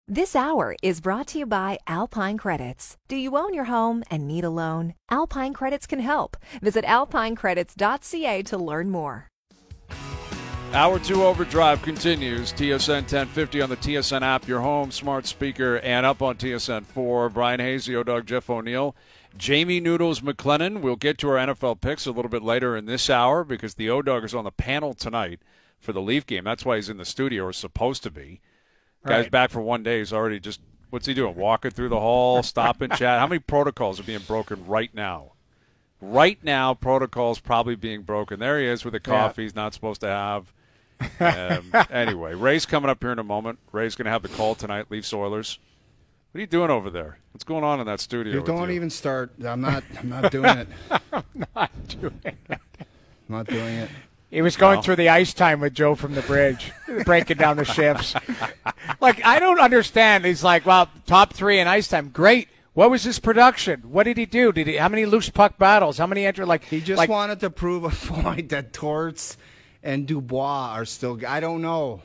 This hour is brought to you by Alpine Credits. Do you own your home and need a loan? Alpine Credits can help. Visit alpinecredits.ca to learn more. Hour 2 Overdrive continues. TSN 1050 on the TSN app, your home smart speaker, and up on TSN 4. Brian Hayes, the O-Dog, Jeff O'Neill, Jamie Noodles McLennan. We'll get to our NFL picks a little bit later in this hour because the O-Dog is on the panel tonight for the Leaf game. That's why he's in the studio, or supposed to be. Guy's Right. back for 1 day. He's already just, what's he doing? Walking through the hall, stop and chat. How many protocols are being broken right now? Right now, protocols probably being broken. There he is with the coffee he's not supposed to have. Anyway, Ray's coming up here in a moment. Ray's going to have the call tonight, Leafs Oilers. What are you doing over there? What's going on in that studio? You don't even start. I'm not doing it. Not doing it. Not doing it. He was going through the ice time with Joe from the bridge, breaking down the shifts. Like, I don't understand. He's like, well, top 3 in ice time. Great. What was his production? What did he do? How many loose puck battles? How many He just wanted to prove a point that Torts and Dubois are still. I don't know.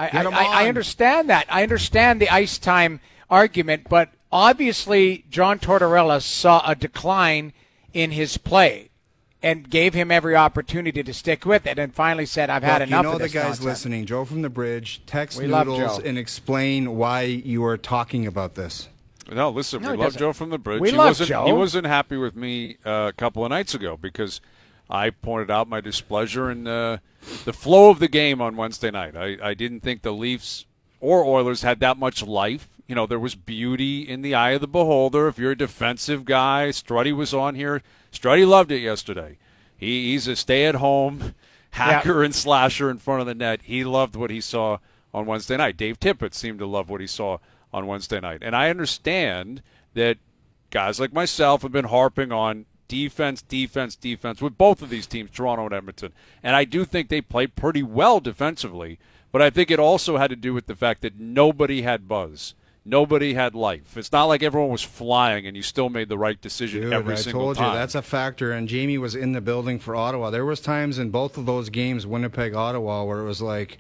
I understand that. I understand the ice time argument, but obviously John Tortorella saw a decline in his play and gave him every opportunity to stick with it, and finally said, I've had enough of this the guy's nonsense. listening. Joe from the bridge, text We love Noodles Joe. and explain why you are talking about this. No, listen, No, we he love doesn't. Joe from the bridge. We he love wasn't, Joe. He wasn't happy with me a couple of nights ago because I pointed out my displeasure in the flow of the game on Wednesday night. I didn't think the Leafs or Oilers had that much life. You know, there was beauty in the eye of the beholder. If you're a defensive guy, Struddy was on here. Struddy loved it yesterday. He's a stay-at-home hacker and slasher in front of the net. He loved what he saw on Wednesday night. Dave Tippett seemed to love what he saw on Wednesday night. And I understand that guys like myself have been harping on defense with both of these teams, Toronto and Edmonton. And I do think they played pretty well defensively, but I think it also had to do with the fact that nobody had buzz. Nobody had life. It's not like everyone was flying and you still made the right decision Dude, every I single told time. you that's a factor, and Jamie was in the building for Ottawa. There was times in both of those games, Winnipeg, Ottawa, where it was like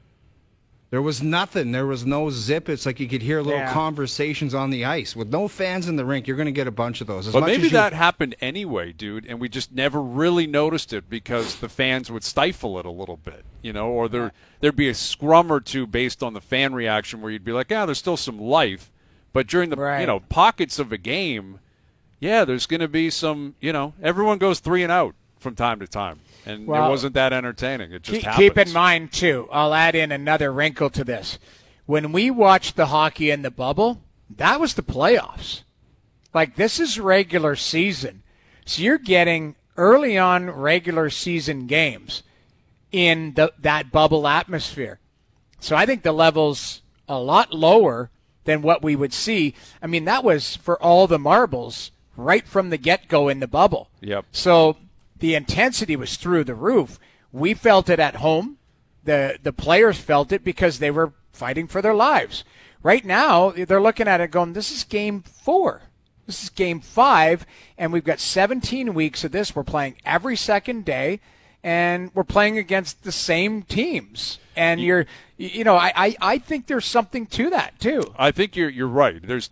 there was nothing. There was no zip. It's like you could hear little conversations on the ice. With no fans in the rink, you're going to get a bunch of those. But maybe that happened anyway, dude, and we just never really noticed it because the fans would stifle it a little bit, you know, or there'd be a scrum or two based on the fan reaction where you'd be like, there's still some life. But during the pockets of a game, there's going to be some, everyone goes 3 and out from time to time. And it wasn't that entertaining. It just happens. Keep in mind, too, I'll add in another wrinkle to this. When we watched the hockey in the bubble, that was the playoffs. Like, this is regular season. So you're getting early on regular season games in that bubble atmosphere. So I think the level's a lot lower than what we would see. I mean, that was for all the marbles right from the get-go in the bubble. Yep. So the intensity was through the roof. We felt it at home. The players felt it because they were fighting for their lives. Right now, they're looking at it going, this is game 4. This is game 5, and we've got 17 weeks of this. We're playing every second day, and we're playing against the same teams. And I think there's something to that, too. I think you're right. There's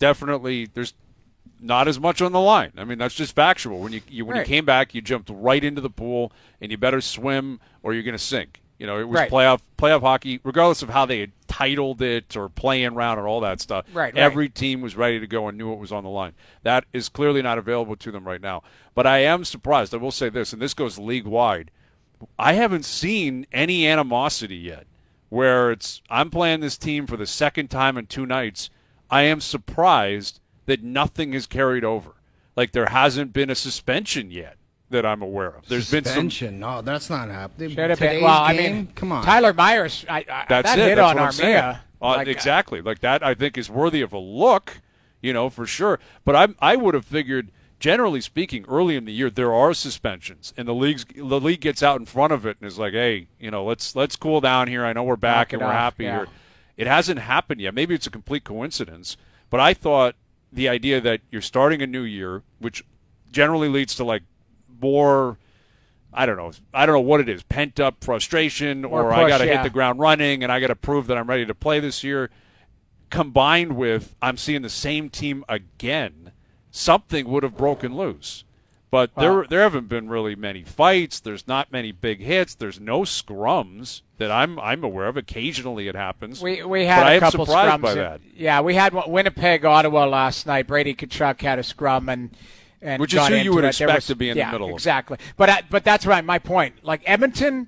not as much on the line. I mean, that's just factual. When you came back, you jumped right into the pool, and you better swim or you're going to sink. You know, it was playoff hockey, regardless of how they had titled it or playing round or all that stuff. Right. Every team was ready to go and knew what was on the line. That is clearly not available to them right now. But I am surprised. I will say this, and this goes league-wide. I haven't seen any animosity yet where I'm playing this team for the second time in 2 nights. I am surprised that nothing is carried over. Like, there hasn't been a suspension yet that I'm aware of. There's suspension? been No, that's not happening. Should have been. Today's Well, game? I mean, come on. Tyler Myers, that's that it. hit That's on what I'm saying. Armia. Exactly. Like, that I think is worthy of a look, for sure. But I would have figured, generally speaking, early in the year, there are suspensions, and the league gets out in front of it and is like, hey, let's cool down here. I know we're back and we're happy here. It hasn't happened yet. Maybe it's a complete coincidence, but I thought the idea that you're starting a new year, which generally leads to like more, I don't know what it is, pent up frustration, or I got to hit the ground running and I got to prove that I'm ready to play this year. combined with I'm seeing the same team again, something would have broken loose. But there haven't been really many fights. There's not many big hits. There's no scrums that I'm aware of. Occasionally it happens. We had a couple surprised scrums. by that. Yeah, we had Winnipeg, Ottawa last night. Brady Tkachuk had a scrum and which is who you would expect to be in the middle of. Exactly. But that's right. My point. Like Edmonton,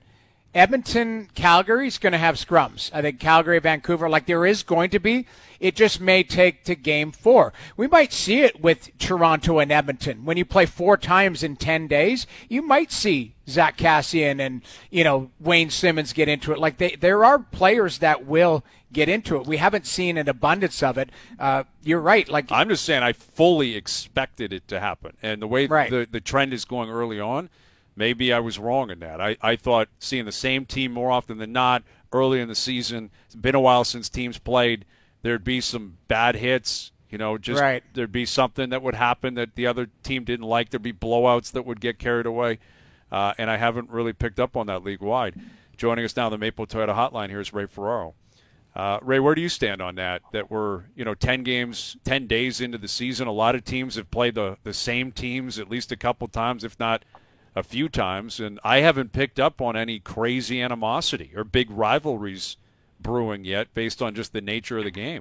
Calgary's going to have scrums. I think Calgary, Vancouver, like there is going to be. It just may take to Game 4. We might see it with Toronto and Edmonton. When you play 4 times in 10 days, you might see Zach Kassian and Wayne Simmons get into it. Like there are players that will get into it. We haven't seen an abundance of it. You're right. Like I'm just saying, I fully expected it to happen, and the way the trend is going early on. Maybe I was wrong in that. I thought seeing the same team more often than not early in the season. It's been a while since teams played. There'd be some bad hits, there'd be something that would happen that the other team didn't like. There'd be blowouts that would get carried away, and I haven't really picked up on that league-wide. Joining us now on the Maple Toyota Hotline here is Ray Ferraro. Ray, where do you stand on that? That we're 10 games, 10 days into the season. A lot of teams have played the same teams at least a couple times, if not a few times, and I haven't picked up on any crazy animosity or big rivalries brewing yet based on just the nature of the game.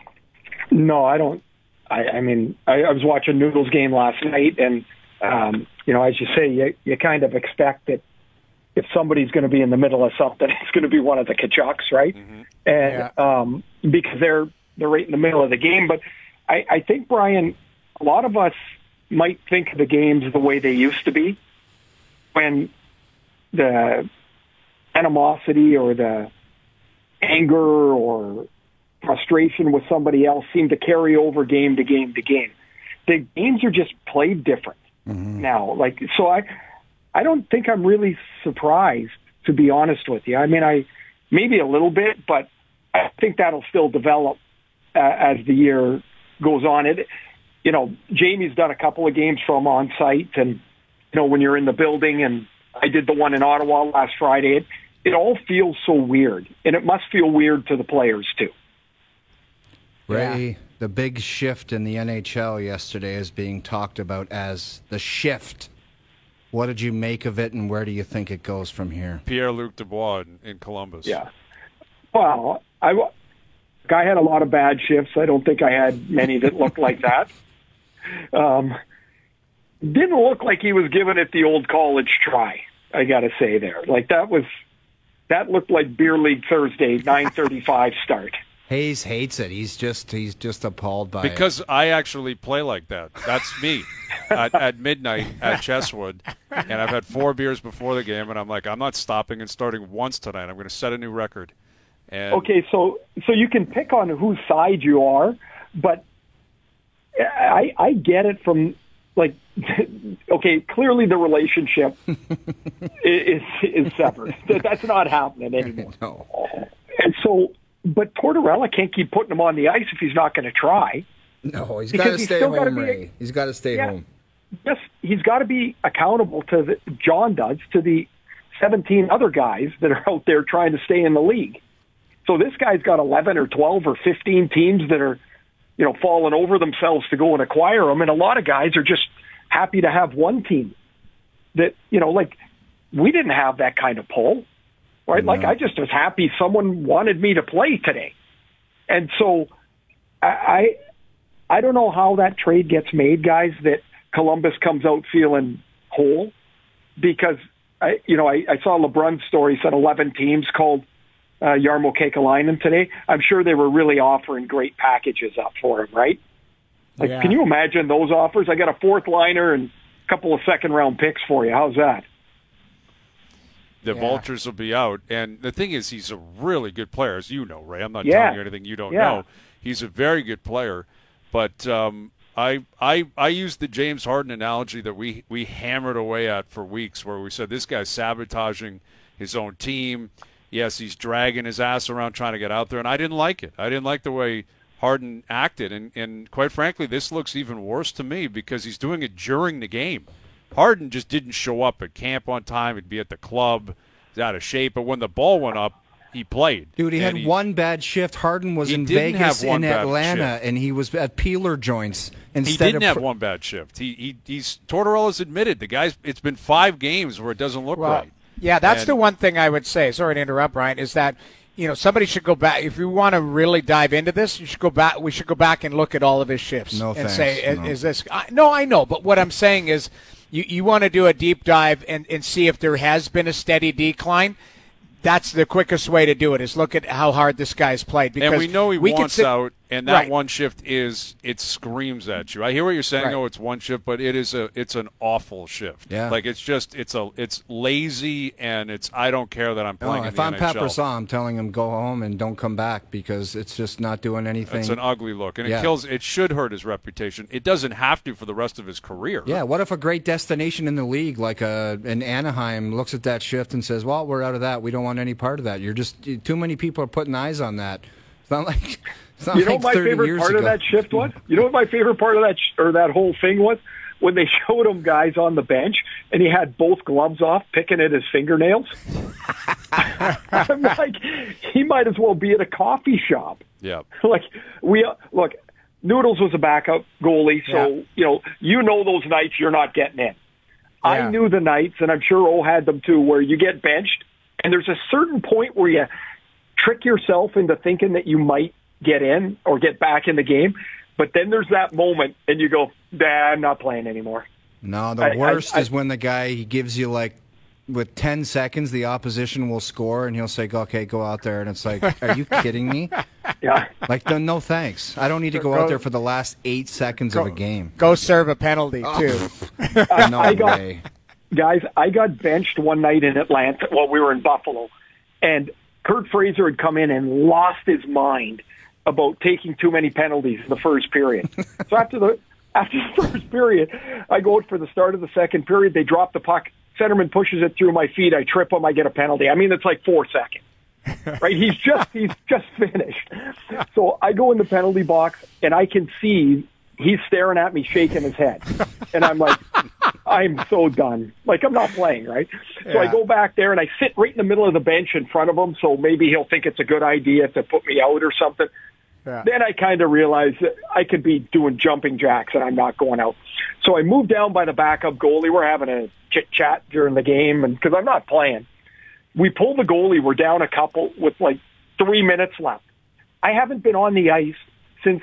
No, I don't. I mean, I was watching Noodles game last night, and, as you say, you kind of expect that if somebody's going to be in the middle of something, it's going to be one of the Tkachuks, right? Mm-hmm. And because they're right in the middle of the game. But I think, Brian, a lot of us might think of the games the way they used to be, when the animosity or the anger or frustration with somebody else seemed to carry over game to game to game. The games are just played different now. So I don't think I'm really surprised, to be honest with you. I mean, maybe a little bit, but I think that'll still develop as the year goes on. Jamie's done a couple of games from on site, and when you're in the building, and I did the one in Ottawa last Friday, it all feels so weird, and it must feel weird to the players too. Ray, the big shift in the NHL yesterday is being talked about as the shift. What did you make of it, and where do you think it goes from here? Pierre-Luc Dubois in Columbus. Yeah. Well, Guy had a lot of bad shifts. I don't think I had many that looked like that. Didn't look like he was giving it the old college try, I got to say there. That looked like Beer League Thursday, 9:35 start. Hayes hates it. He's just appalled by it. Because I actually play like that. That's me at midnight at Chesswood, and I've had 4 beers before the game, and I'm like, I'm not stopping and starting once tonight. I'm going to set a new record. And okay, so you can pick on whose side you are, but I get it from okay, clearly the relationship is severed. That's not happening anymore. No. And so, but Tortorella can't keep putting him on the ice if he's not going to try. No, he's got to stay home, Ray. He's got to stay home. Yes, he's got to be accountable to John does, to the 17 other guys that are out there trying to stay in the league. So this guy's got 11 or 12 or 15 teams that are falling over themselves to go and acquire him. And a lot of guys are just happy to have one team that, we didn't have that kind of pull, right? No. I just was happy someone wanted me to play today. And so I don't know how that trade gets made, guys, that Columbus comes out feeling whole, because I saw LeBron's story, said 11 teams called Jarmo Kekalainen today. I'm sure they were really offering great packages up for him, right? Can you imagine those offers? I got a 4th liner and a couple of 2nd-round picks for you. How's that? The Vultures will be out. And the thing is, he's a really good player, as you know, Ray. I'm not telling you anything you don't know. He's a very good player. But I used the James Harden analogy that we hammered away at for weeks, where we said this guy's sabotaging his own team. Yes, he's dragging his ass around trying to get out there, and I didn't like it. I didn't like the way Harden acted, and quite frankly, this looks even worse to me because he's doing it during the game. Harden just didn't show up at camp on time. He'd be at the club. He's out of shape. But when the ball went up, he played. Dude, he had one bad shift. Harden was in Vegas, in Atlanta, and he was at peeler joints. He didn't have one bad shift. He's Tortorella's admitted the guy's. It's been 5 games where it doesn't look right. Yeah, that's the one thing I would say. Sorry to interrupt, Brian. Is that somebody should go back if you want to really dive into this. You should go back. We should go back and look at all of his shifts and say, is this? No, I know, but what I'm saying is, you want to do a deep dive and see if there has been a steady decline. That's the quickest way to do it, is look at how hard this guy's played. Because and we know he wants out, and that one shift it screams at you. I hear what you're saying. Oh, it's one shift, but it's an awful shift. Yeah. Like it's lazy, and I don't care that I'm playing in the NHL. If I'm Peppersall, I'm telling him go home and don't come back because it's just not doing anything. It's an ugly look, and it should hurt his reputation. It doesn't have to for the rest of his career. Yeah, what if a great destination in the league like an Anaheim looks at that shift and says, well, we're out of that. We don't want any part of that. You're just too many people are putting eyes on that. It's not like you know what my favorite part of that shift was? You know what my favorite part of that whole thing was? When they showed him guys on the bench and he had both gloves off picking at his fingernails. I'm like, he might as well be at a coffee shop. Yeah. Look, Noodles was a backup goalie, so you know those nights you're not getting in. Yeah. I knew the nights, and I'm sure O had them too, where you get benched, and there's a certain point where you trick yourself into thinking that you might get in or get back in the game, but then there's that moment, and you go, I'm not playing anymore. No, the worst is when the guy, he gives you with 10 seconds, the opposition will score, and he'll say, okay, go out there. And it's like, are you kidding me? Yeah. No thanks. I don't need to go out there for the last 8 seconds of a game. Go serve a penalty, too. No way. Guys, I got benched one night in Atlanta while we were in Buffalo, and Kurt Fraser had come in and lost his mind about taking too many penalties in the first period. So after the first period, I go out for the start of the second period. They drop the puck. Centerman pushes it through my feet. I trip him. I get a penalty. I mean, it's like 4 seconds, right? He's just finished. So I go in the penalty box, and I can see he's staring at me, shaking his head. And I'm like, I'm so done. Like, I'm not playing, right? So I go back there, and I sit right in the middle of the bench in front of him, so maybe he'll think it's a good idea to put me out or something. Yeah. Then I kind of realized that I could be doing jumping jacks, and I'm not going out. So I moved down by the backup goalie. We're having a chit-chat during the game, and because I'm not playing. We pull the goalie. We're down a couple with 3 minutes left. I haven't been on the ice since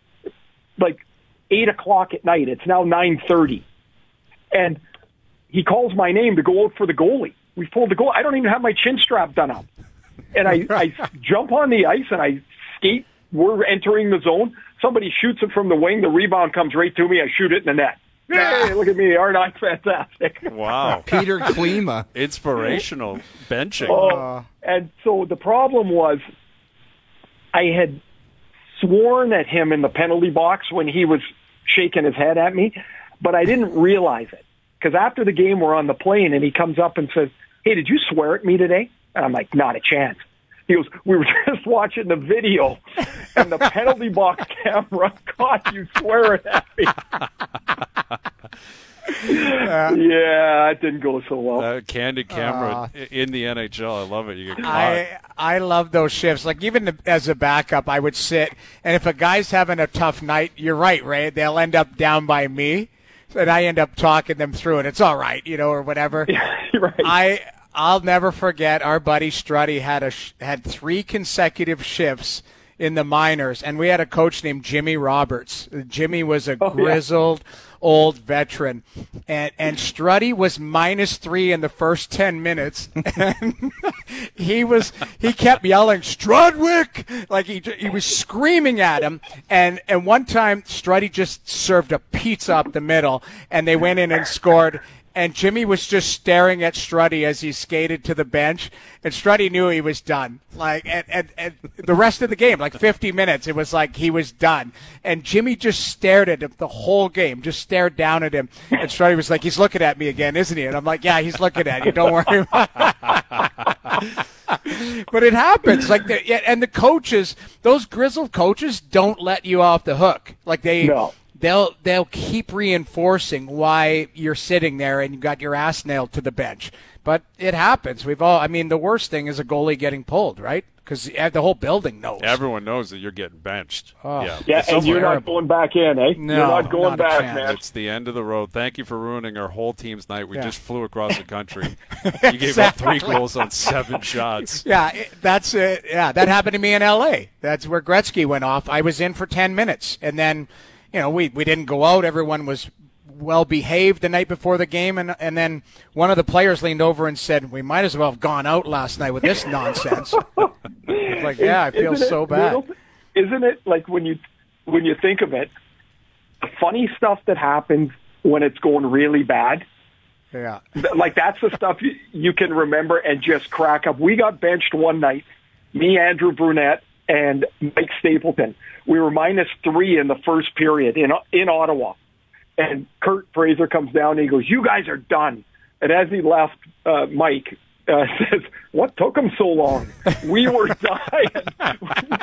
8 o'clock at night. It's now 9:30. And he calls my name to go out for the goalie. We pulled the goal. I don't even have my chin strap done up. And I jump on the ice and I skate. We're entering the zone. Somebody shoots it from the wing. The rebound comes right to me. I shoot it in the net. Hey, look at me. Aren't I fantastic? Wow. Peter Klima. Inspirational benching. And so the problem was I had sworn at him in the penalty box when he was shaking his head at me, but I didn't realize it. Because after the game, we're on the plane, and he comes up and says, hey, did you swear at me today? And I'm like, not a chance. He goes, we were just watching the video, and the penalty box camera caught you swearing at me. Yeah, it didn't go so well. Candid camera in the NHL. I love it. You get caught. I love those shifts. Even as a backup, I would sit, and if a guy's having a tough night, you're right, Ray, they'll end up down by me, and I end up talking them through it. It's all right, or whatever. Right. I'll never forget our buddy Strutty had 3 consecutive shifts in the minors, and we had a coach named Jimmy Roberts. Jimmy was a grizzled old veteran, and Strutty was -3 in the first 10 minutes, and he kept yelling Strudwick, he was screaming at him, and one time Strutty just served a pizza up the middle, and they went in and scored. And Jimmy was just staring at Strutty as he skated to the bench, and Strutty knew he was done. And the rest of the game, 50 minutes, it was like he was done. And Jimmy just stared at him the whole game, just stared down at him. And Strutty was like, he's looking at me again, isn't he? And I'm like, yeah, he's looking at you. Don't worry about it. But it happens. And the coaches, those grizzled coaches don't let you off the hook. they'll keep reinforcing why you're sitting there and you got your ass nailed to the bench. But it happens. The worst thing is a goalie getting pulled, right? Because the whole building knows. Everyone knows that you're getting benched. Oh. Yeah, and you're not going back in, eh? No, you're not going back, man. It's the end of the road. Thank you for ruining our whole team's night. We just flew across the country. You gave up 3 goals on 7 shots. Yeah, that's it. Yeah, that happened to me in L.A. That's where Gretzky went off. I was in for 10 minutes, and then, we didn't go out. Everyone was well behaved the night before the game, and then one of the players leaned over and said, "We might as well have gone out last night with this nonsense." Like, I feel so bad. Isn't it like when you think of it, the funny stuff that happens when it's going really bad? Yeah, like that's the stuff you can remember and just crack up. We got benched one night, me, Andrew Brunette, and Mike Stapleton. We were -3 in the first period in Ottawa. And Kurt Fraser comes down and he goes, "You guys are done." And as he left, Mike says, "What took him so long? We were dying.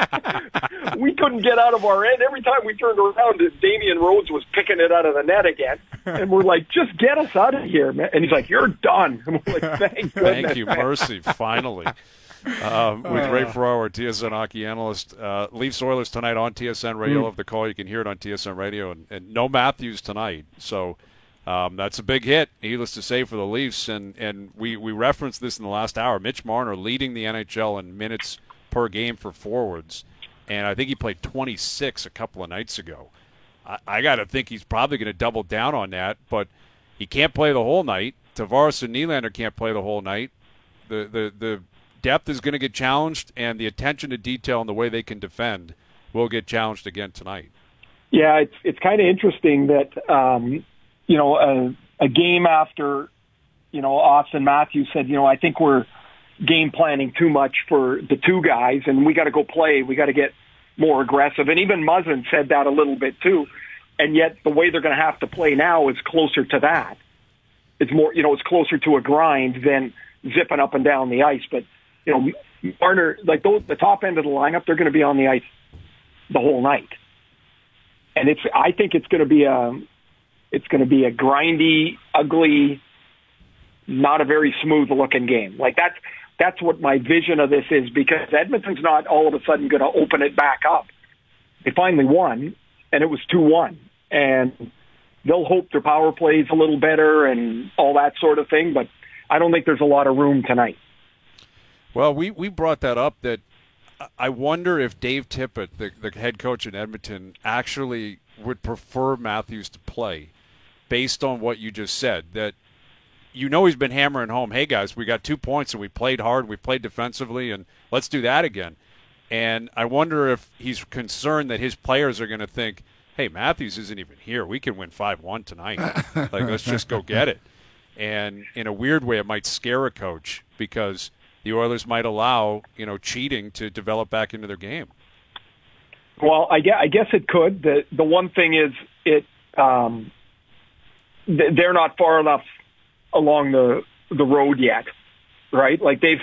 We couldn't get out of our end. Every time we turned around, Damian Rhodes was picking it out of the net again." And we're like, "Just get us out of here, man." And he's like, "You're done." And we're like, "Thank goodness." Thank you, mercy, finally. With Ray Ferraro, our TSN hockey analyst. Leafs Oilers tonight on TSN Radio. Of the call, you can hear it on TSN Radio, and no Matthews tonight. So that's a big hit, needless to say, for the Leafs. And we referenced this in the last hour. Mitch Marner leading the NHL in minutes per game for forwards, and I think he played 26 a couple of nights ago. I got to think he's probably going to double down on that, but he can't play the whole night. Tavares and Nylander can't play the whole night. The depth is going to get challenged, and the attention to detail and the way they can defend will get challenged again tonight. Yeah, it's kind of interesting that a game after Austin Matthews said, I think we're game planning too much for the 2 guys, and we got to go play. We got to get more aggressive. And even Muzzin said that a little bit too. And yet the way they're going to have to play now is closer to that. It's more, it's closer to a grind than zipping up and down the ice. But Marner, like the top end of the lineup, they're going to be on the ice the whole night, and I think it's going to be a grindy, ugly, not a very smooth looking game. Like that's what my vision of this is, because Edmonton's not all of a sudden going to open it back up. They finally won, and it was 2-1, and they'll hope their power plays a little better and all that sort of thing. But I don't think there's a lot of room tonight. Well, we brought that up, that I wonder if Dave Tippett, the head coach in Edmonton, actually would prefer Matthews to play based on what you just said, that he's been hammering home, hey, guys, we got 2 points and we played hard, we played defensively, and let's do that again. And I wonder if he's concerned that his players are going to think, hey, Matthews isn't even here. We can win 5-1 tonight. Let's just go get it. And in a weird way, it might scare a coach, because the Oilers might allow, cheating to develop back into their game. Well, I guess it could. The one thing is they're not far enough along the road yet, right? Like they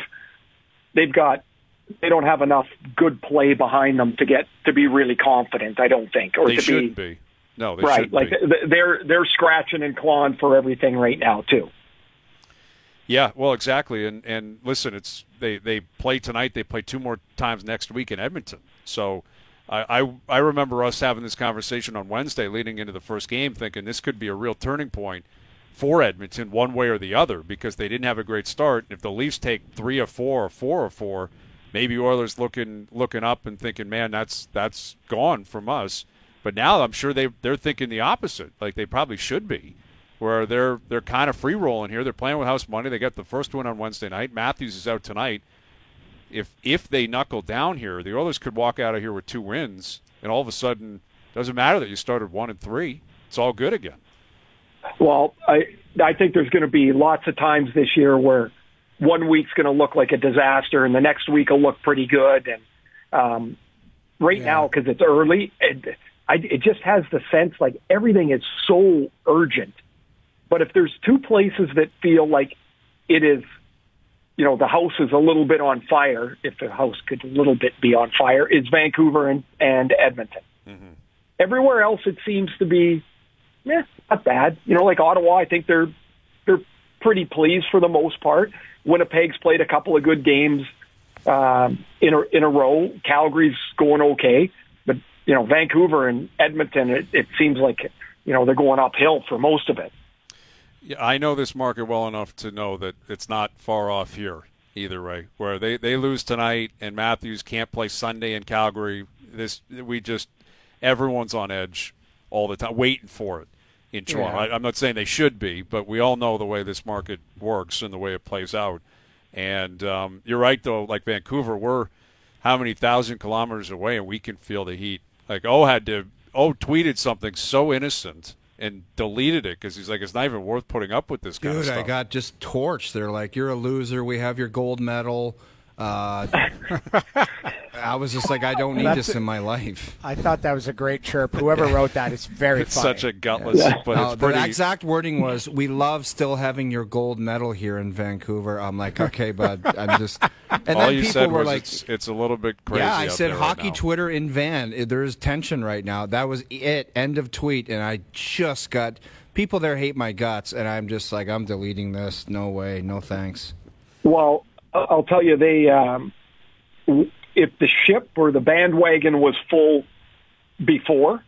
don't have enough good play behind them to be really confident, I don't think. Or they shouldn't be. No, they right. shouldn't like be. They're scratching and clawing for everything right now too. Yeah, well, exactly. And listen, they play tonight. They play 2 more times next week in Edmonton. So I remember us having this conversation on Wednesday leading into the first game, thinking this could be a real turning point for Edmonton one way or the other, because they didn't have a great start. If the Leafs take 3 of 4 or 4 of 4, maybe Oilers looking up and thinking, man, that's gone from us. But now I'm sure they're thinking the opposite, like they probably should be, where they're kind of free rolling here. They're playing with house money. They got the first win on Wednesday night. Matthews is out tonight. If they knuckle down here, the Oilers could walk out of here with 2 wins, and all of a sudden, it doesn't matter that you started 1-3. It's all good again. Well, I think there's going to be lots of times this year where 1 week's going to look like a disaster, and the next week will look pretty good. And now, because it's early, it just has the sense like everything is so urgent. But if there's 2 places that feel like it is, the house is a little bit on fire, if the house could a little bit be on fire, is Vancouver and Edmonton. Mm-hmm. Everywhere else, it seems to be, not bad. Like Ottawa, I think they're pretty pleased for the most part. Winnipeg's played a couple of good games in a row. Calgary's going okay, but Vancouver and Edmonton, it seems like they're going uphill for most of it. Yeah, I know this market well enough to know that it's not far off here either way. Where they lose tonight and Matthews can't play Sunday in Calgary. Everyone's on edge all the time, waiting for it in Toronto. Yeah. I'm not saying they should be, but we all know the way this market works and the way it plays out. And you're right, though, like Vancouver, we're how many thousand kilometers away, and we can feel the heat. Like, tweeted something so innocent and deleted it because he's like, it's not even worth putting up with this kind of stuff. Dude, I got just torched. They're like, you're a loser. We have your gold medal. I was just like, I don't need this in my life. I thought that was a great chirp. Whoever wrote that is very It's funny. such a gutless, but it's pretty. The exact wording was, we love still having your gold medal here in Vancouver. I'm like, okay, bud. I'm just. And all then you people said were was like, it's a little bit crazy. yeah, I out said there hockey right now. Twitter in Van. There is tension right now. That was it. End of tweet. And I just got people there hate my guts, and I'm just like, I'm deleting this. No way. No thanks. Well, I'll tell you, if the ship or the bandwagon was full before,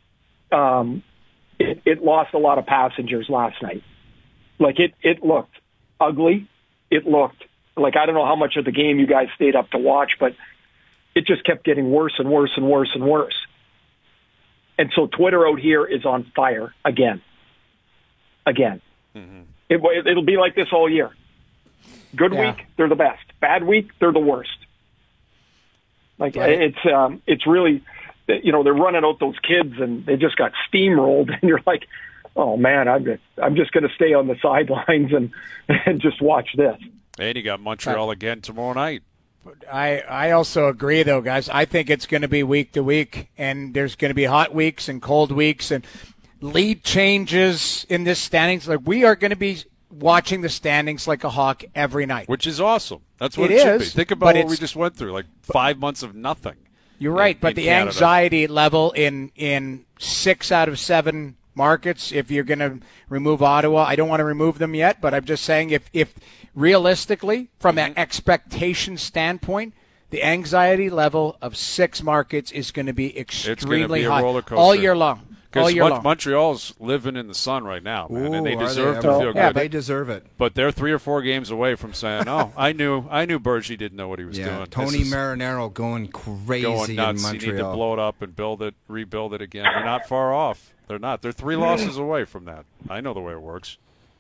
it lost a lot of passengers last night. Like it looked ugly. It looked like, I don't know how much of the game you guys stayed up to watch, but it just kept getting worse and worse and worse and worse. And so Twitter out here is on fire again. Mm-hmm. It'll be like this all year. Good week, they're the best. Bad week, they're the worst. Like, right. It's really, they're running out those kids and they just got steamrolled, and you're like, oh man, I'm just going to stay on the sidelines and just watch this. And you got Montreal again tomorrow night. I also agree, though, guys. I think it's going to be week to week, and there's going to be hot weeks and cold weeks and lead changes in this standings. Like, we are going to be watching the standings like a hawk every night. Which is awesome. That's what it it should is, be. Think about what we just went through, like 5 months of nothing. You're right, but the Canada. anxiety level in 6 out of 7 markets, if you're going to remove Ottawa, I don't want to remove them yet, but I'm just saying if realistically, from an expectation standpoint, the anxiety level of 6 markets is going to be extremely high all year long. Because Montreal's living in the sun right now, man, and they deserve to feel good. Yeah, they deserve it. But they're 3 or 4 games away from saying, "Oh, I knew Bergie didn't know what he was doing." Tony Marinaro going crazy going nuts. in Montreal. You need to blow it up and rebuild it again. They're not far off. They're not. They're 3 losses away from that. I know the way it works.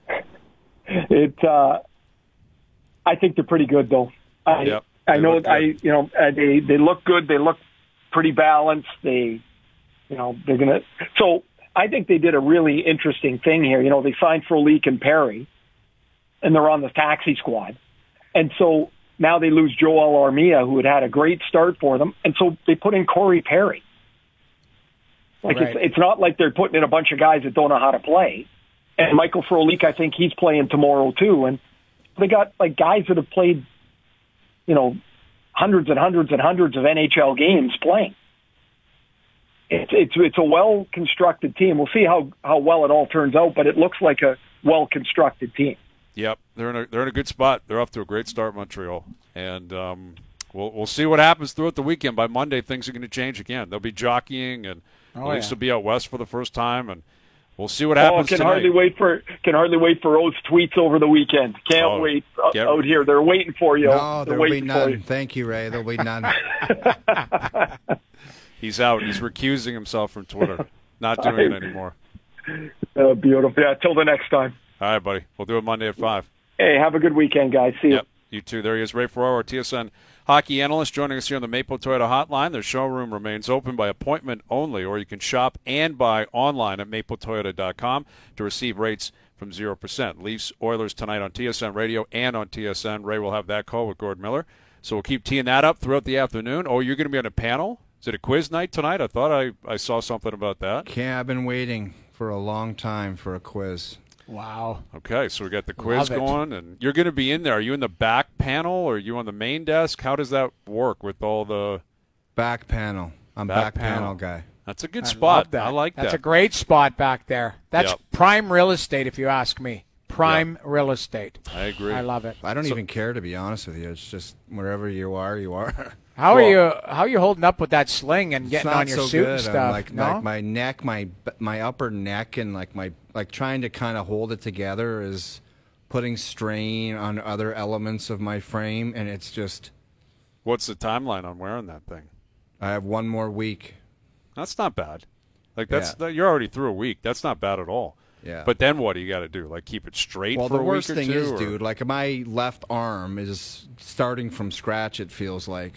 I think they're pretty good, though. I know. They look good. They look pretty balanced. They're gonna. So I think they did a really interesting thing here. They signed Frolik and Perry, and they're on the taxi squad, and so now they lose Joel Armia, who had a great start for them, and so they put in Corey Perry. Like, right. It's not like they're putting in a bunch of guys that don't know how to play. And Michael Frolik, I think he's playing tomorrow too. And they got like guys that have played, hundreds and hundreds and hundreds of NHL games playing. It's a well-constructed team. We'll see how well it all turns out, but it looks like a well-constructed team. Yep, they're in a good spot. They're off to a great start, Montreal, and we'll see what happens throughout the weekend. By Monday, things are going to change again. They'll be jockeying, and Leafs will be out west for the first time, and we'll see what happens can tonight. hardly wait for Oath's tweets over the weekend. Can't wait out here. They're waiting for you. No, there'll be none. Thank you, Ray. There'll be none. He's out. He's recusing himself from Twitter. Not doing it anymore. Beautiful. Yeah, till the next time. All right, buddy. We'll do it Monday at 5. Hey, have a good weekend, guys. See you. Yep, you too. There he is, Ray Ferraro, our TSN hockey analyst, joining us here on the Maple Toyota Hotline. Their showroom remains open by appointment only, or you can shop and buy online at mapletoyota.com to receive rates from 0%. Leafs Oilers tonight on TSN Radio and on TSN. Ray will have that call with Gord Miller. So we'll keep teeing that up throughout the afternoon. Oh, you're going to be on a panel? Is it a quiz night tonight? I thought I saw something about that. Yeah, I've been waiting for a long time for a quiz. Wow. Okay, so we got the quiz going, and you're going to be in there. Are you in the back panel, or are you on the main desk? How does that work with all the... Back panel. I'm back panel guy. That's a good spot. Love that. I like that. That's a great spot back there. That's Yep. prime real estate, if you ask me. Prime real estate. I agree. I love it. I don't even care, to be honest with you. It's just wherever you are, you are. How are you holding up with that sling and It's getting not on your so suit good. and stuff? Like no? my neck, my upper neck, and my trying to kind of hold it together is putting strain on other elements of my frame, and it's just. What's the timeline on wearing that thing? I have one more week. That's not bad. Like you're already through a week. That's not bad at all. Yeah. But then what do you got to do? Like keep it straight Well, for the a worst week or thing two? is, or? dude, like my left arm is starting from scratch. It feels like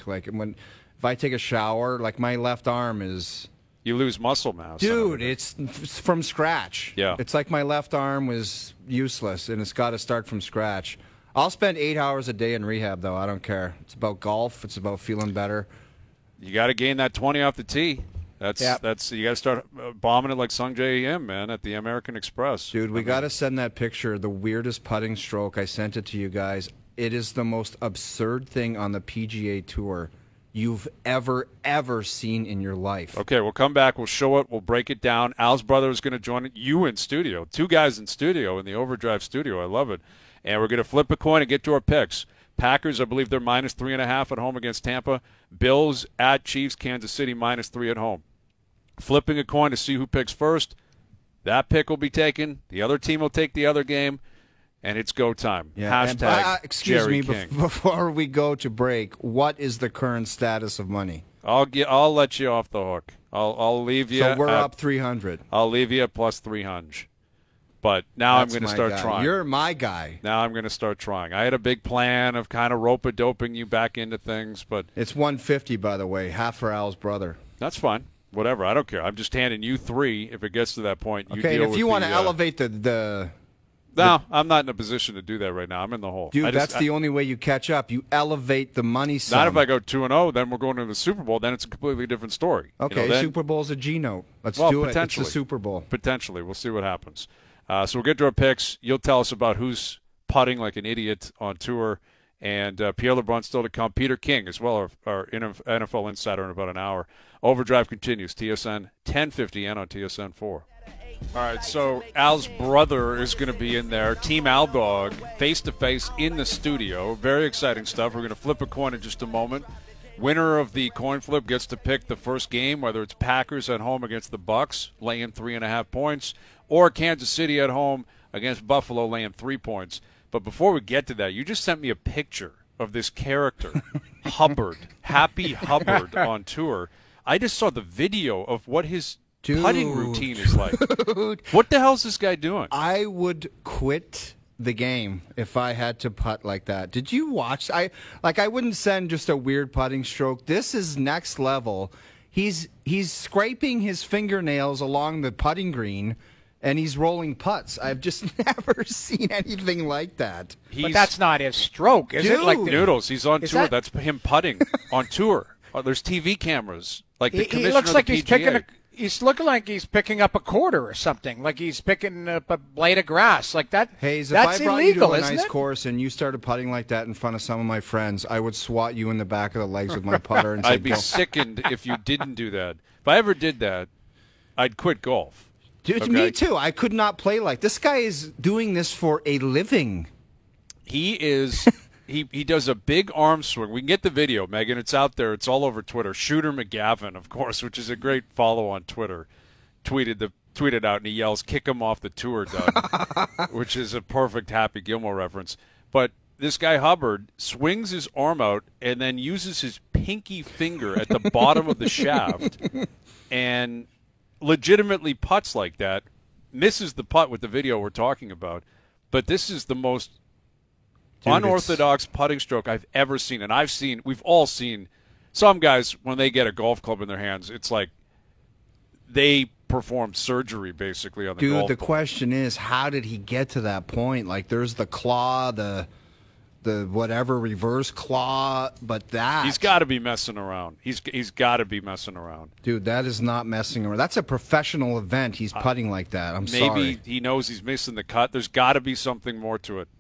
if I take a shower, like my left arm is. You lose muscle mass. Dude, it's from scratch. Yeah. It's like my left arm was useless, and it's got to start from scratch. I'll spend 8 hours a day in rehab, though. I don't care. It's about golf. It's about feeling better. You got to gain that 20 off the tee. That's you got to start bombing it like Sung Jae Im, man, at the American Express. Dude, we got to send that picture, the weirdest putting stroke. I sent it to you guys. It is the most absurd thing on the PGA Tour you've ever seen in your life. Okay, we'll come back. We'll show it. We'll break it down. Al's brother is going to join you in studio. 2 guys in studio, in the Overdrive studio. I love it. And we're going to flip a coin and get to our picks. Packers, I believe they're minus 3.5 at home against Tampa. Bills at Chiefs, Kansas City minus 3 at home. Flipping a coin to see who picks first. That pick will be taken. The other team will take the other game, and it's go time. Yeah. Hashtag excuse Jerry me, King. before we go to break, what is the current status of money? I'll let you off the hook. I'll leave you. So we're at, up 300. I'll leave you at plus 300. But now That's I'm going to my start guy. trying. You're my guy. Now I'm going to start trying. I had a big plan of kind of rope-a-doping you back into things, but It's 150, by the way, half for Al's brother. that's fine. Whatever. I don't care. I'm just handing you 3 if it gets to that point. You Okay, deal and if with you want to the, elevate the No, I'm not in a position to do that right now. I'm in the hole. dude, that's the only way you catch up. You elevate the money sum. Not if I go 2-0, then we're going to the Super Bowl. Then it's a completely different story. Okay, then, Super Bowl's a G-note. Let's well, do it. It's potentially. the Super Bowl. Potentially. We'll see what happens. So we'll get to our picks. You'll tell us about who's putting like an idiot on tour. And Pierre LeBrun still to come. Peter King as well, our NFL insider in about an hour. Overdrive continues. TSN 1050 and on TSN 4. All right, so Al's brother is going to be in there. Team Al Dog, face-to-face in the studio. Very exciting stuff. We're going to flip a coin in just a moment. Winner of the coin flip gets to pick the first game, whether it's Packers at home against the Bucs, laying 3.5 points, or Kansas City at home against Buffalo, laying 3 points. But before we get to that, you just sent me a picture of this character, Hubbard, Happy Hubbard on tour. I just saw the video of what his putting routine is like. What the hell is this guy doing? I would quit the game if I had to putt like that. Did you watch? I wouldn't send just a weird putting stroke. This is next level. He's scraping his fingernails along the putting green, and he's rolling putts. I've just never seen anything like that. But that's not his stroke, is it? Like Noodles, he's on tour. that- That's him putting on tour. There's TV cameras. Like the he commissioner looks of like the he's PGA. he's looking like he's picking up a quarter or something. Like he's picking up a blade of grass. Like that. Hayes, if that's I brought illegal, you to a isn't nice it? course and you started putting like that in front of some of my friends, I would swat you in the back of the legs with my putter and say, I'd be "Go." sickened if you didn't do that. If I ever did that, I'd quit golf. Dude, Okay. me too. I could not play like this. Guy is doing this for a living. He is. He does a big arm swing. We can get the video, Megan. It's out there. It's all over Twitter. Shooter McGavin, of course, which is a great follow on Twitter, tweeted out, and he yells, "Kick him off the tour, Doug," which is a perfect Happy Gilmore reference. But this guy Hubbard swings his arm out and then uses his pinky finger at the bottom of the shaft and legitimately putts like that. Misses the putt with the video we're talking about. But this is the most unorthodox putting stroke I've ever seen. And we've all seen some guys, when they get a golf club in their hands, it's like they perform surgery basically on the golf Dude, the ball. question is, how did he get to that point? Like, there's the claw, the whatever reverse claw, but that He's got to be messing around. He's got to be messing around. dude, that is not messing around. That's a professional event. He's putting like that. I'm Maybe sorry. he knows he's missing the cut. There's got to be something more to it.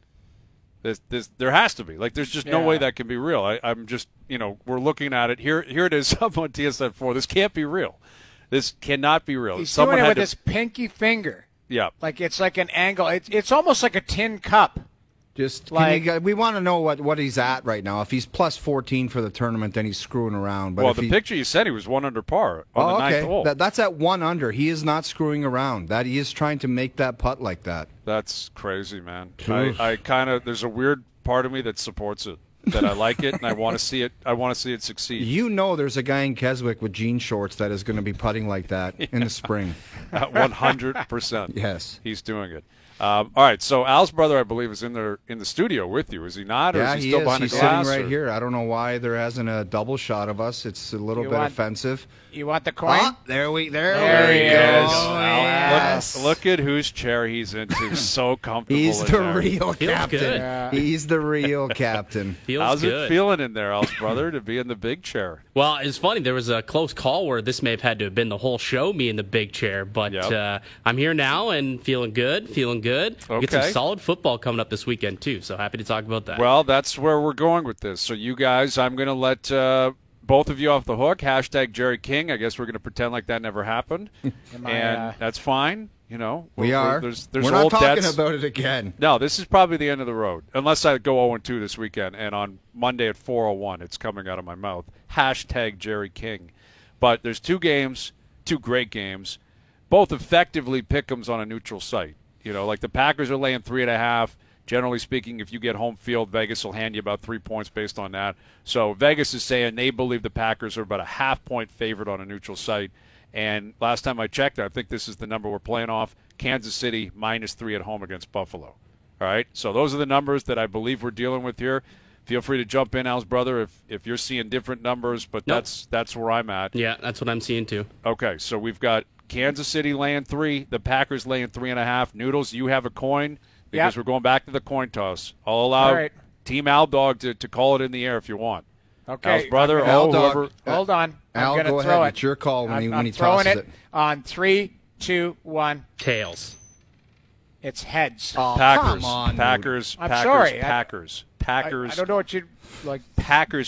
There has to be. Like, there's just no way that can be real. I'm just, we're looking at it. Here it is up on TSN 4. This can't be real. This cannot be real. He's Someone doing it had with his pinky finger. Yeah. Like it's like an angle. It's almost like a tin cup. Just Like- we want to know what he's at right now. If he's plus 14 for the tournament, then he's screwing around. But Well, if the picture you sent, he was 1 under par on the ninth hole. That's at 1 under. He is not screwing around. That he is trying to make that putt like that. That's crazy, man. Oof. I kind of there's a weird part of me that supports it, that I like it, and I want to see it. I want to see it succeed. You know, there's a guy in Keswick with jean shorts that is going to be putting like that in the spring. 100%. Yes. He's doing it. All right, so Al's brother, I believe, is in the studio with you. Is he not? Or Yeah, is he he still is. behind He's the glass? sitting right or- here. I don't know why there hasn't a double shot of us. It's a little You bit want- offensive. You want the coin? There There we he go. is. Yes. Look at whose chair he's into. So comfortable. He's in the there. real Feels captain. good. He's the real captain. Feels How's good. it feeling in there, Al's brother, to be in the big chair? Well, it's funny. There was a close call where this may have had to have been the whole show, me in the big chair. But Yep. I'm here now and feeling good. We get some Okay. solid football coming up this weekend, too. So happy to talk about that. Well, that's where we're going with this. So you guys, I'm going to let both of you off the hook. Hashtag Jerry King. I guess we're going to pretend like that never happened. And that's fine. You know, We are. There's We're not old talking debts. about it again. No, this is probably the end of the road. Unless I go 0-2 this weekend, and on Monday at 4:01, it's coming out of my mouth. Hashtag Jerry King. But there's 2 games, 2 great games, both effectively pick'ems on a neutral site. You know, like the Packers are laying 3.5. Generally speaking, if you get home field, Vegas will hand you about 3 points based on that. So Vegas is saying they believe the Packers are about a half-point favorite on a neutral site. And last time I checked, I think this is the number we're playing off, Kansas City -3 at home against Buffalo. All right? So those are the numbers that I believe we're dealing with here. Feel free to jump in, Al's brother, if you're seeing different numbers, but Nope. that's where I'm at. yeah, that's what I'm seeing, too. Okay, so we've got Kansas City laying 3, the Packers laying 3.5. Noodles, you have a coin because Yep. we're going back to the coin toss. I'll allow All right. Team Al Dog to call it in the air if you want. Okay. Al's brother, I'm Al oh, Dog. whoever. Hold on. Al, I'm going go to throw ahead. it. It's your call when I'm he throwing tosses it on 3, 2, 1. Tails. It's heads. Oh, Packers, come on, Packers, I'm Packers, sorry. Packers, I Packers, don't know what you like. Packers.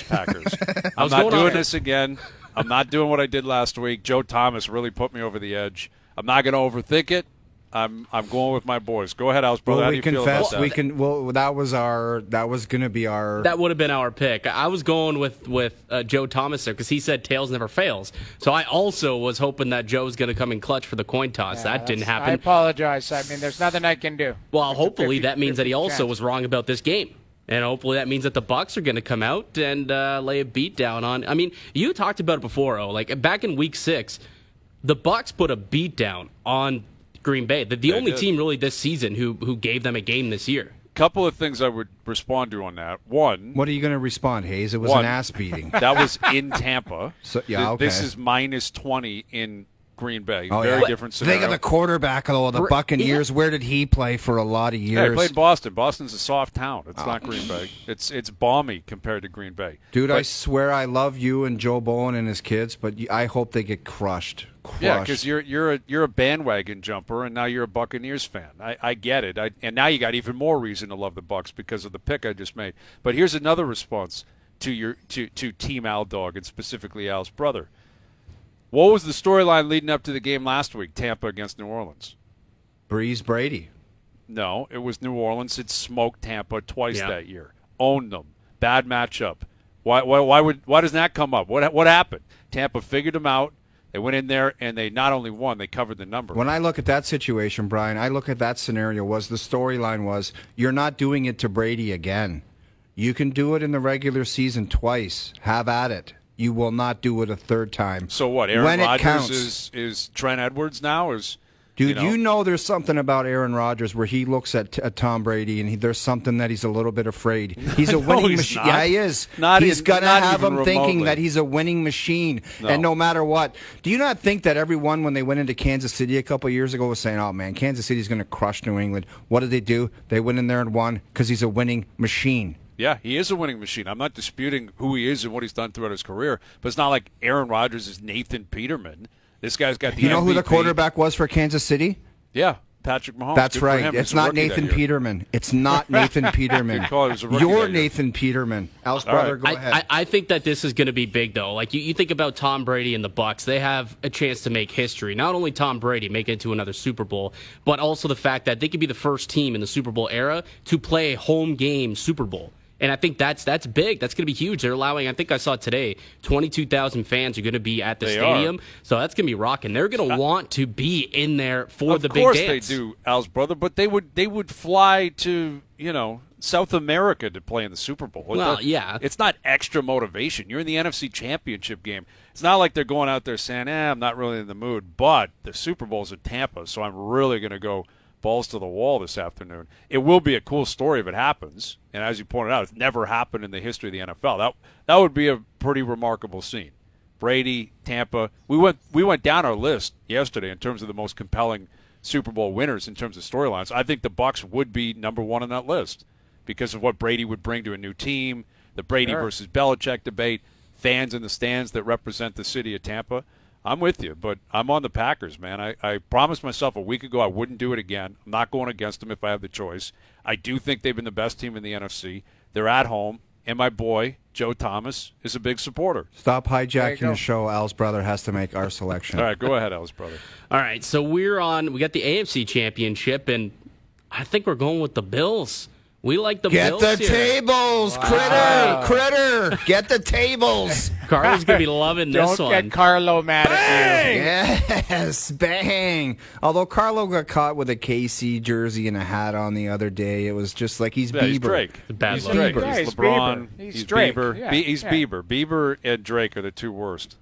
I'm was not going doing on- this again. I'm not doing what I did last week. Joe Thomas really put me over the edge. I'm not going to overthink it. I'm going with my boys. Go ahead, Al's brother. Well, How we do you feel confess. about that? That was going to be our. That would have been our pick. I was going with Joe Thomas there because he said tails never fails. So I also was hoping that Joe was going to come in clutch for the coin toss. That didn't I happen. apologize. I mean, there's nothing I can do. Well, It's a hopefully 50 that means that he also chance. was wrong about this game. And hopefully that means that the Bucks are going to come out and lay a beat down on. I mean, you talked about it before, like back in Week 6, the Bucks put a beat down on Green Bay. The only did. team really this season who gave them a game this year. Couple of things I would respond to on that. One, What are you going to respond, Hayes? It was One. an ass beating. that was in Tampa. So- yeah, This okay. is -20 in Green Bay. Oh, Very yeah. different They scenario. got the quarterback of the Buccaneers. Where did he play for a lot of Yeah, he years? played Boston. Boston's a soft town. It's Oh. not Green Bay. It's balmy compared to Green Bay. Dude, I But- swear I love you and Joe Bowen and his kids, but I hope they get crushed. Yeah, because you're a bandwagon jumper, and now you're a Buccaneers fan. I get it, and now you got even more reason to love the Bucks because of the pick I just made. But here's another response to Team Al Dog and specifically Al's brother. What was the storyline leading up to the game last week, Tampa against New Orleans? Breeze Brady. No, it was New Orleans had smoked Tampa twice Yeah. that year, owned them, bad matchup. Why doesn't that come up? What happened? Tampa figured them out. They went in there and they not only won, they covered the number. When I look at that situation, Brian, I look at that scenario was the storyline was you're not doing it to Brady again. You can do it in the regular season twice. Have at it. You will not do it a third time. So what? Aaron when it Rodgers counts. is Trent Edwards now? Dude, you know there's something about Aaron Rodgers where he looks at Tom Brady and there's something that he's a little bit afraid. He's a No, winning he's machine. not. Yeah, he is. Not he's even- going to not have even him thinking remotely. that he's a winning machine. No. And no matter what. Do you not think that everyone, when they went into Kansas City a couple of years ago, was saying, oh, man, Kansas City's going to crush New England. What did they do? They went in there and won because he's a winning machine. Yeah, he is a winning machine. I'm not disputing who he is and what he's done throughout his career, but it's not like Aaron Rodgers is Nathan Peterman. This guy's got the You know who the MVP. quarterback was for Kansas City? Yeah, Patrick Mahomes. That's Good for right. him. It's He's a not rookie that Nathan year. Peterman. It's not Nathan Peterman. Good call. He was a rookie You're that year. Nathan Peterman. Al's All brother, right. go ahead. I think that this is going to be big, though. Like you think about Tom Brady and the Bucs, they have a chance to make history. Not only Tom Brady make it to another Super Bowl, but also the fact that they could be the first team in the Super Bowl era to play a home game Super Bowl. And I think that's big. That's going to be huge. They're allowing, I think I saw today, 22,000 fans are going to be at the stadium. So that's going to be rocking. They're going to want to be in there for the big dance. Of course they do, Al's brother, but they would fly to, South America to play in the Super Bowl. Well, yeah. It's not extra motivation. You're in the NFC Championship game. It's not like they're going out there saying, I'm not really in the mood, but the Super Bowl's in Tampa, so I'm really going to go balls to the wall this afternoon. It will be a cool story if it happens. And as you pointed out, it's never happened in the history of the NFL. That would be a pretty remarkable scene. Brady, Tampa. We went down our list yesterday in terms of the most compelling Super Bowl winners in terms of storylines. I think the Bucs would be number one on that list because of what Brady would bring to a new team, the Brady versus Belichick debate, fans in the stands that represent the city of Tampa. I'm with you, but I'm on the Packers, man. I promised myself a week ago I wouldn't do it again. I'm not going against them if I have the choice. I do think they've been the best team in the NFC. They're at home, and my boy, Joe Thomas, is a big supporter. Stop hijacking the show. Al's brother has to make our selection. All right, go ahead, Al's brother. All right, so we got the AFC Championship, and I think we're going with the Bills. We like the Get Bills the here. tables, critter. Get the tables. Carlo's going to be loving this Don't one. get Carlo mad at you. Yes, bang. Although Carlo got caught with a KC jersey and a hat on the other day, it was just like he's Yeah, Bieber. he's Drake. Bad He's luck. Drake. Yeah, He's he's LeBron. Bieber. He's Drake. Bieber. Yeah, He's yeah. Bieber. Bieber and Drake are the two worst.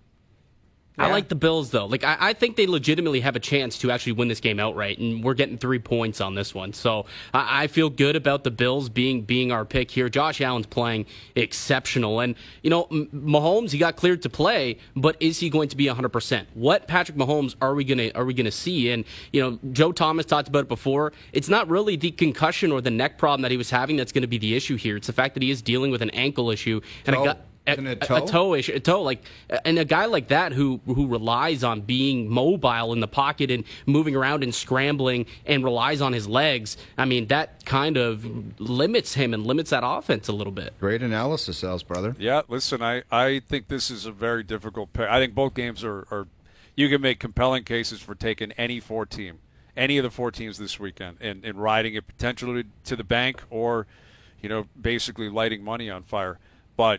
I like the Bills, though. Like I think they legitimately have a chance to actually win this game outright, and we're getting 3 points on this one. So I feel good about the Bills being our pick here. Josh Allen's playing exceptional, and Mahomes, he got cleared to play, but is he going to be 100%? What Patrick Mahomes are we gonna see? And Joe Thomas talked about it before. It's not really the concussion or the neck problem that he was having that's going to be the issue here. It's the fact that he is dealing with an ankle issue and a toe issue, and a guy like that who relies on being mobile in the pocket and moving around and scrambling and relies on his legs. I mean, that kind of limits him and limits that offense a little bit. Great analysis, Al's brother. Yeah, listen, I think this is a very difficult pick. I think both games are you can make compelling cases for taking any of the 4 teams this weekend and riding it potentially to the bank or, basically lighting money on fire. But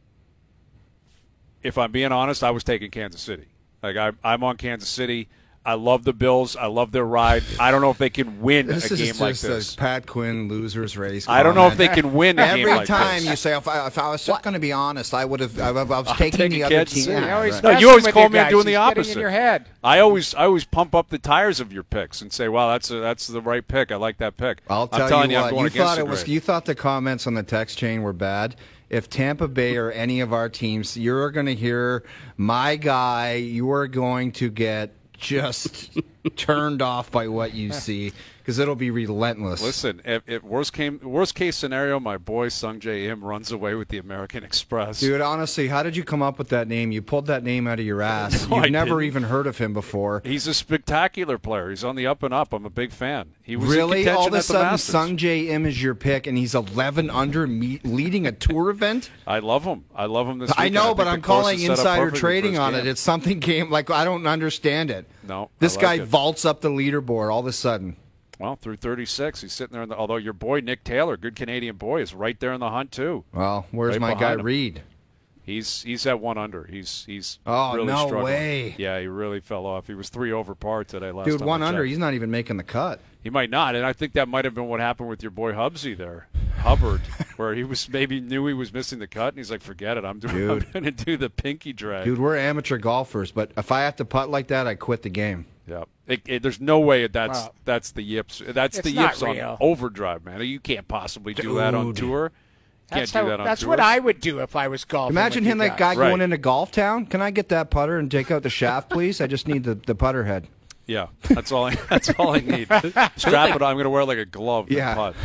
if I'm being honest, I was taking Kansas City. Like I'm on Kansas City. I love the Bills. I love their ride. I don't know if they can win a game like this. This is a Pat Quinn loser's race. I don't know if they can win a game like this. Every time you say, if I was just going to be honest, I was taking taking the other Kansas team. City. Yeah, right. No, you always call me guys. on doing the He's getting opposite. in your head. I always pump up the tires of your picks and say, "Wow, that's the right pick. I like that pick." I'll tell I'm telling you I'm what. going You against thought the it was. grain. You thought the comments on the text chain were bad. If Tampa Bay or any of our teams, you're going to hear my guy. You are going to get just turned off by what you see because it'll be relentless. Listen, if worst case scenario, my boy Sungjae Im runs away with the American Express. Dude, honestly, how did you come up with that name? You pulled that name out of your ass. No, You've never didn't. even heard of him before. He's a spectacular player. He's on the up and up. I'm a big fan. He was Really? in contention All of a at the sudden, Masters. Sungjae Im is your pick, and he's 11 under, leading a tour event? I love him. I love him this I weekend. know, think but the I'm course calling is set up insider perfectly for trading his on game. it. It's something came, I don't understand it. No, This I guy like it. vaults up the leaderboard all of a sudden. Well, through 36, he's sitting there. Although your boy Nick Taylor, good Canadian boy, is right there in the hunt too. Well, where's Right my guy behind him. Reed? He's at 1 under. He's Oh, really no struggling. way. Yeah, he really fell off. He was 3 over par today. Last Dude, time 1 I under, checked. he's not even making the cut. He might not, and I think that might have been what happened with your boy Hubbsy there, Hubbard, where he was knew he was missing the cut, and he's like, "Forget it, I'm going to do the pinky drag." Dude, we're amateur golfers, but if I have to putt like that, I quit the game. Yeah, there's no way that's the yips. That's It's the not yips on real. overdrive, man. You can't possibly do that on Dude. tour. Can't That's do that on That's tour. what I would do if I was golfing. Imagine with him, you that guy guys. Right. going into Golf Town. Can I get that putter and take out the shaft, please? I just need the putter head. Yeah, that's all. That's all I need. Strap it on. I'm going to wear like a glove. to Yeah. putt.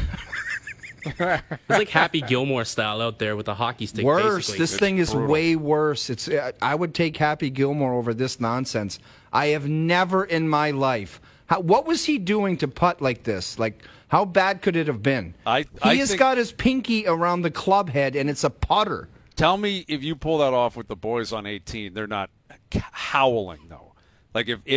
It's like Happy Gilmore style out there with a hockey stick. Worse. basically. This thing is brutal. way worse. I would take Happy Gilmore over this nonsense. I have never in my life What was he doing to putt like this? Like, how bad could it have been? I He has think- got his pinky around the club head, and it's a putter. Tell me if you pull that off with the boys on 18, they're not howling though. Like if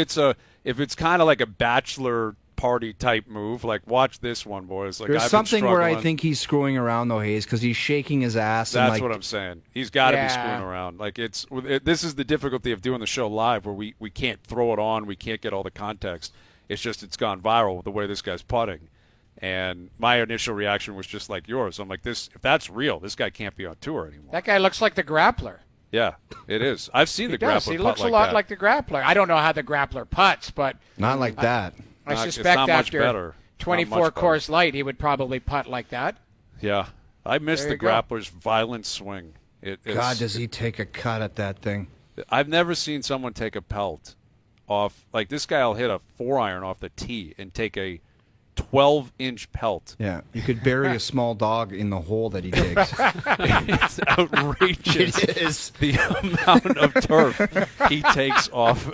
it's kind of like a bachelor party type move, like watch this one, boys. Like There's I've been something where I struggling. think he's screwing around though, Hayes, because he's shaking his ass. That's and like, what I'm saying. He's got to be Yeah. screwing around. Like this is the difficulty of doing the show live, where we can't throw it on, we can't get all the context. It's just it's gone viral the way this guy's putting. And my initial reaction was just like yours. I'm like, this if that's real, this guy can't be on tour anymore. That guy looks like the grappler. Yeah, it is. I've seen the He does. grappler He putt looks like a lot that. like the grappler. I don't know how the grappler putts, but not like that. I It's suspect not much after better. Not 24 much better. Coors Light, he would probably putt like that. Yeah, I miss There the you go. grappler's violent swing. It's, God, does he take a cut at that thing? I've never seen someone take a pelt off. Like this guy will hit a 4-iron off the tee and take a 12-inch pelt. Yeah, you could bury a small dog in the hole that he digs. It's outrageous. It is. The amount of turf he takes off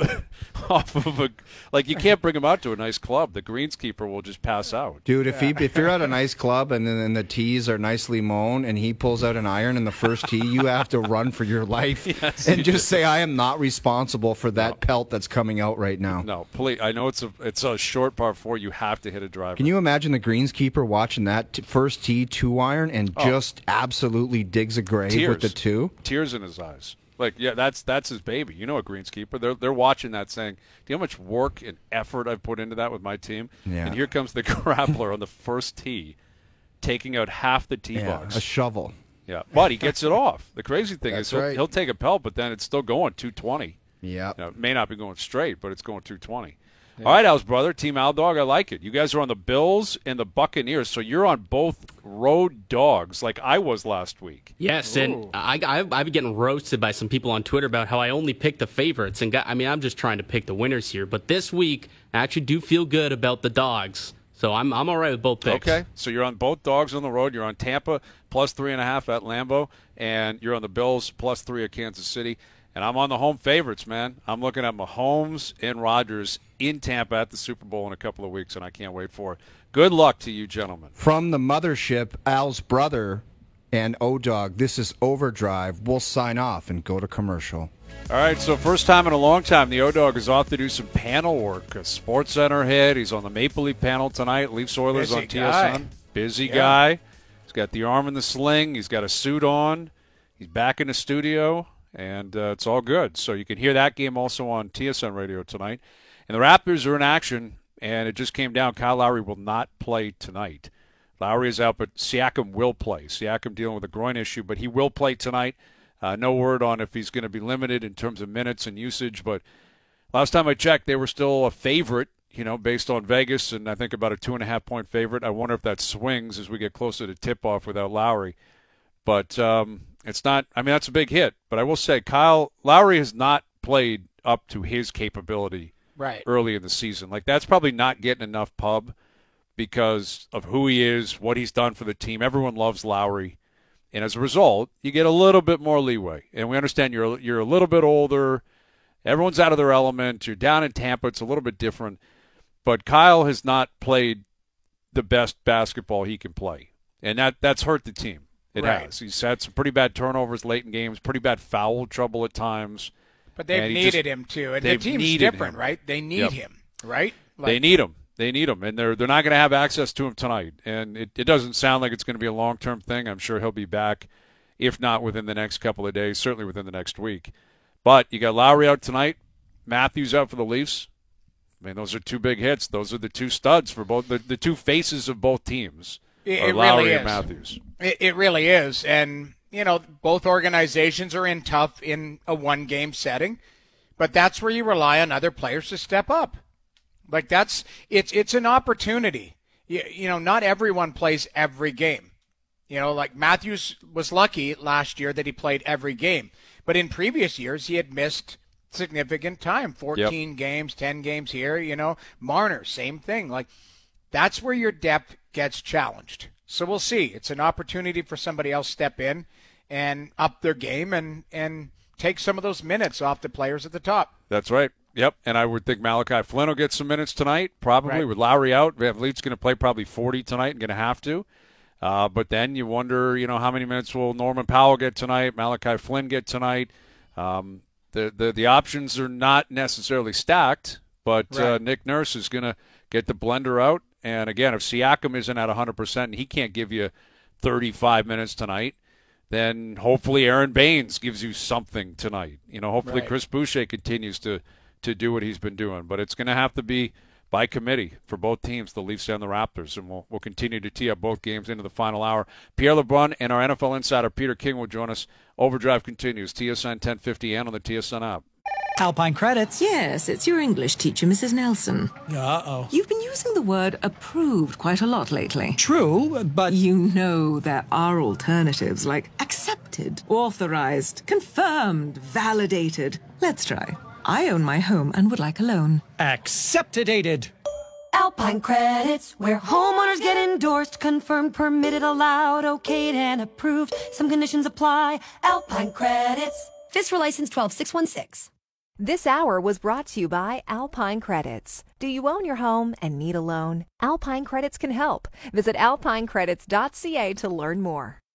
of a like you can't bring him out to a nice club. The greenskeeper will just pass out. Dude, if you're at a nice club and then the tees are nicely mown and he pulls out an iron in the first tee, you have to run for your life and just say, I am not responsible for that pelt that's coming out right now. No, please. I know it's a short par 4. You have to hit a driver. Can you imagine the greenskeeper watching that first tee 2-iron and just absolutely digs a grave Tears. with the 2? Tears in his eyes. Like, yeah, that's his baby. You know, a greenskeeper. They're watching that, saying, "Do you know how much work and effort I've put into that with my team?" Yeah. And here comes the grappler on the first tee, taking out half the tee box. A shovel. Yeah, but he gets it off. The crazy thing That's is right. he'll take a pelt, but then it's still going 220. Yeah. It may not be going straight, but it's going 220. All right, Al's brother, Team Al Dog, I like it. You guys are on the Bills and the Buccaneers, so you're on both road dogs like I was last week. Yes, and I've been getting roasted by some people on Twitter about how I only pick the favorites. And I'm just trying to pick the winners here. But this week, I actually do feel good about the dogs. So I'm all right with both picks. Okay, so you're on both dogs on the road. You're on Tampa plus 3.5 at Lambeau, and you're on the Bills plus 3 at Kansas City. And I'm on the home favorites, man. I'm looking at Mahomes and Rodgers in Tampa at the Super Bowl in a couple of weeks, and I can't wait for it. Good luck to you, gentlemen. From the mothership, Al's brother and O-Dog, this is Overdrive. We'll sign off and go to commercial. All right, so first time in a long time, the O-Dog is off to do some panel work. A Sports Center head. He's on the Maple Leaf panel tonight. Leafs Oilers Busy on TSN. guy. Busy guy. He's got the arm in the sling. He's got a suit on. He's back in the studio. And it's all good. So you can hear that game also on TSN radio tonight. And the Raptors are in action, and it just came down. Kyle Lowry will not play tonight. Lowry is out, but Siakam will play. Siakam dealing with a groin issue, but he will play tonight. No word on if he's going to be limited in terms of minutes and usage. But last time I checked, they were still a favorite, based on Vegas, and I think about a 2.5-point favorite. I wonder if that swings as we get closer to tip-off without Lowry. But it's not – that's a big hit. But I will say Kyle Lowry has not played up to his capability early in the season. Like, that's probably not getting enough pub because of who he is, what he's done for the team. Everyone loves Lowry. And as a result, you get a little bit more leeway. And we understand you're a little bit older. Everyone's out of their element. You're down in Tampa. It's a little bit different. But Kyle has not played the best basketball he can play. And that's hurt the team. It has. He's had some pretty bad turnovers late in games, pretty bad foul trouble at times. But they've needed him, too. And the team's different, right? They need him, right? They need him. They need him, and they're not going to have access to him tonight. And it doesn't sound like it's going to be a long-term thing. I'm sure he'll be back, if not within the next couple of days, certainly within the next week. But you got Lowry out tonight, Matthews out for the Leafs. Those are two big hits. Those are the two studs for both the two faces of both teams. It Lowry really and is. Matthews. It really is. And, both organizations are tough in a one-game setting, but that's where you rely on other players to step up. Like it's an opportunity. Not everyone plays every game. Like Matthews was lucky last year that he played every game, but in previous years he had missed significant time, 14 games, 10 games here, Marner, same thing. Like that's where your depth gets challenged. So we'll see. It's an opportunity for somebody else to step in and up their game and take some of those minutes off the players at the top. That's right. Yep, and I would think Malachi Flynn will get some minutes tonight, probably, Right. with Lowry out. Van Vliet's going to play probably 40 tonight and going to have to. But then you wonder, how many minutes will Norman Powell get tonight, Malachi Flynn get tonight. The options are not necessarily stacked, but Right. Nick Nurse is going to get the blender out. And, again, if Siakam isn't at 100% and he can't give you 35 minutes tonight, then hopefully Aaron Baines gives you something tonight. Hopefully Right. Chris Boucher continues to do what he's been doing. But it's going to have to be by committee for both teams, the Leafs and the Raptors. And we'll continue to tee up both games into the final hour. Pierre LeBrun and our NFL insider Peter King will join us. Overdrive continues, TSN 1050 and on the TSN app. Alpine Credits. Yes, it's your English teacher, Mrs. Nelson. Uh-oh. You've been using the word approved quite a lot lately. True, but... You know there are alternatives like accepted, authorized, confirmed, validated. Let's try. I own my home and would like a loan. Accepted-ated. Alpine Credits, where homeowners get endorsed, confirmed, permitted, allowed, okayed, and approved. Some conditions apply. Alpine Credits. FISRA license 12616. This hour was brought to you by Alpine Credits. Do you own your home and need a loan? Alpine Credits can help. Visit alpinecredits.ca to learn more.